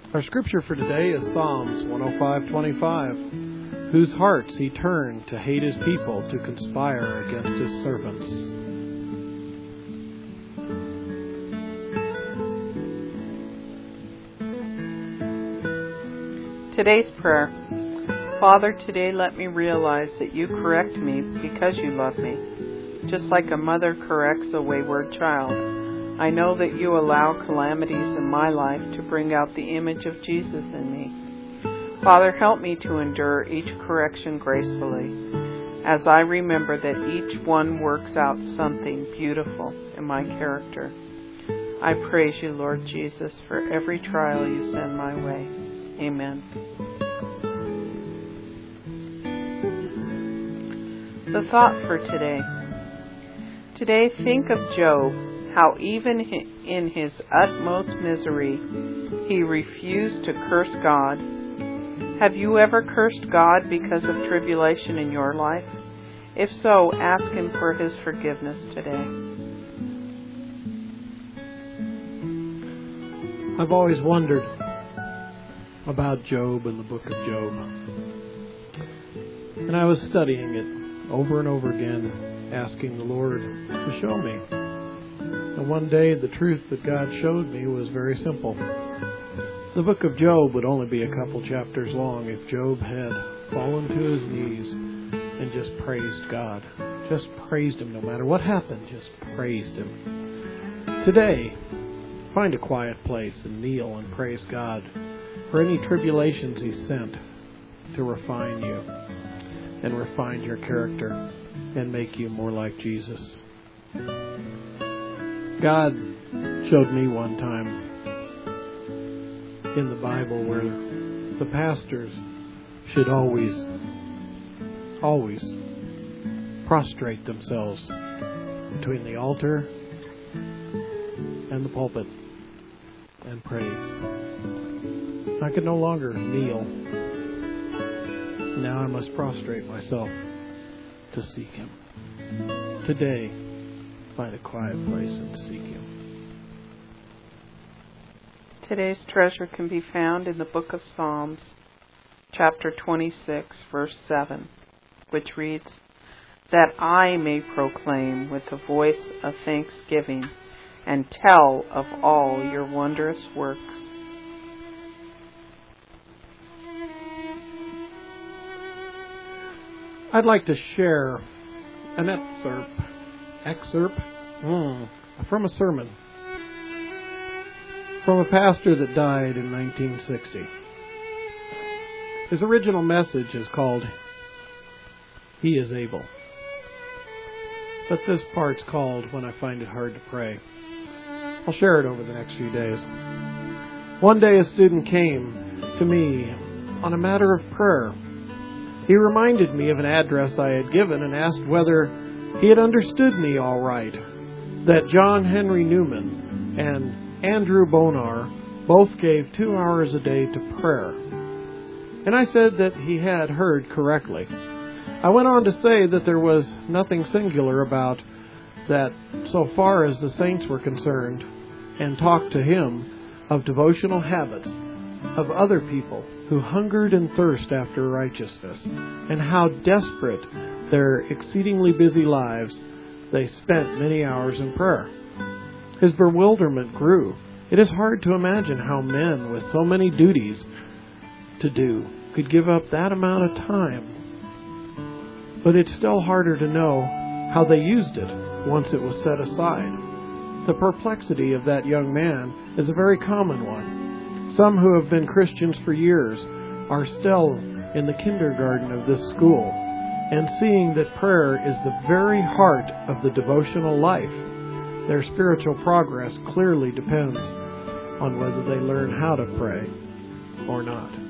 Our scripture for today is Psalms 105:25, whose hearts he turned to hate his people, to conspire against his servants. Today's prayer. Father, today let me realize that you correct me because you love me, just like a mother corrects a wayward child. I know that you allow calamities in my life to bring out the image of Jesus in me. Father, help me to endure each correction gracefully, as I remember that each one works out something beautiful in my character. I praise you, Lord Jesus, for every trial you send my way. Amen. The thought for today. Today, think of Job, how even in his utmost misery, he refused to curse God. Have you ever cursed God because of tribulation in your life? If so, ask him for his forgiveness today. I've always wondered about Job and the book of Job. And I was studying it over and over again, asking the Lord to show me. And one day the truth that God showed me was very simple. The book of Job would only be a couple chapters long if Job had fallen to his knees and just praised God. Just praised him no matter what happened, just praised him. Today, find a quiet place and kneel and praise God for any tribulations he sent to refine you and refine your character and make you more like Jesus. God showed me one time in the Bible where the pastors should always prostrate themselves between the altar and the pulpit and pray. I could no longer kneel. Now I must prostrate myself to seek him. Today, find a quiet place and seek him. Today's treasure can be found in the book of Psalms, chapter 26, verse 7, which reads, "That I may proclaim with a voice of thanksgiving and tell of all your wondrous works." I'd like to share an excerpt from a sermon from a pastor that died in 1960. His original message is called "He is Able." But this part's called "When I Find It Hard to Pray." I'll share it over the next few days. One day a student came to me on a matter of prayer. He reminded me of an address I had given and asked whether he had understood me all right, that John Henry Newman and Andrew Bonar both gave 2 hours a day to prayer. And I said that he had heard correctly. I went on to say that there was nothing singular about that so far as the saints were concerned, and talked to him of devotional habits of other people who hungered and thirst after righteousness, and how desperate their exceedingly busy lives, they spent many hours in prayer. His bewilderment grew. It is hard to imagine how men with so many duties to do could give up that amount of time. But it's still harder to know how they used it once it was set aside. The perplexity of that young man is a very common one. Some who have been Christians for years are still in the kindergarten of this school, and seeing that prayer is the very heart of the devotional life, their spiritual progress clearly depends on whether they learn how to pray or not.